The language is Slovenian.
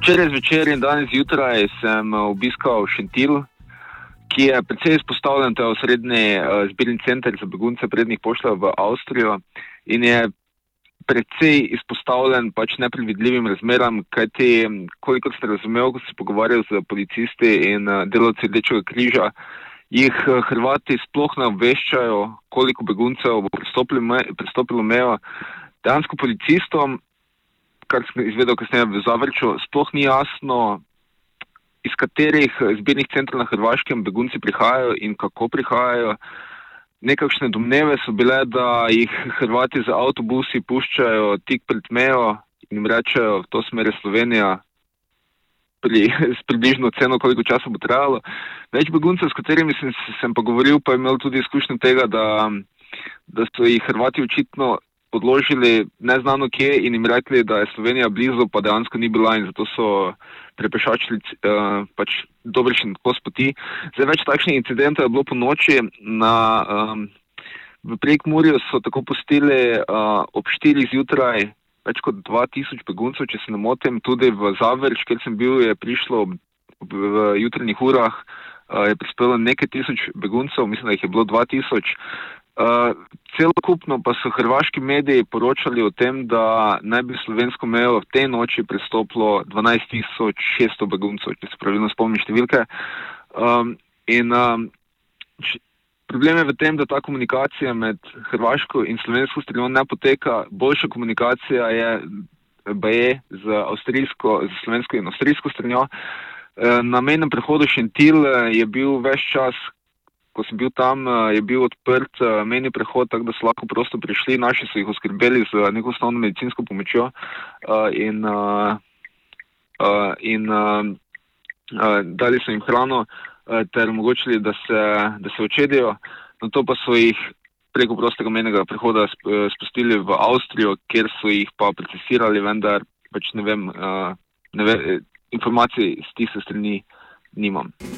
Včeraj zvečer in danes zjutraj sem obiskal Šentilj, ki je precej izpostavljen, to je osrednji zbirni center za begunce, prednjih pošljajo v Avstrijo in je precej izpostavljen pač nepredvidljivim razmeram, kajti, koliko sem razumel, ko sem se pogovarjal z policisti in delavci Rdečega križa, jih Hrvati sploh ne obveščajo, koliko beguncev bo prestopilo mejo. Dejansko policistom, kar sem izvedel kasneje v Zavrču, sploh ni jasno, iz katerih zbirnih centrov na Hrvaškem begunci prihajajo in kako prihajajo. Nekakšne domneve so bile, da jih Hrvati za avtobusi puščajo tik pred mejo in jim rečejo, v to smer je Slovenija, s približno ceno, koliko časa bo trajalo. Več beguncev, s katerimi sem pa govoril, pa je imel tudi izkušnjo tega, da so jih Hrvati očitno odložili neznano kje in jim rekli, da je Slovenija blizu, pa dejansko ni bila in zato so prepešačili pač dobršen kos poti. Zdaj več takšnih incidentov je bilo po noči. V Prekmurju so tako pustili ob 4 zjutraj več kot 2000 beguncev, če se ne motim, tudi v Zavrč, kjer sem bil, je prišlo v jutranjih urah, je prispelo nekaj tisoč beguncev, mislim, da jih je bilo 2000. Celokupno pa so hrvaški mediji poročali o tem, da naj bi slovensko mejo v tej noči prestopilo 12.600 beguncev, če se pravilno spomnim številke. Problem je v tem, da ta komunikacija med hrvaško in slovensko stranjo ne poteka. Boljša komunikacija je z slovensko in avstrijsko stranjo. Na mejnem prehodu Šentilj je bil ves čas, ko sem bil tam, je bil odprt mejni prehod, tako da so lahko prosto prišli. Naši so jih oskrbeli z neko osnovno medicinsko pomočjo in dali so jim hrano ter omogočili, da se očedijo. Nato pa so jih preko prostega mejnega prehoda spustili v Avstrijo, kjer so jih pa procesirali, vendar pač ne vem, informacij z tiste strani nimam.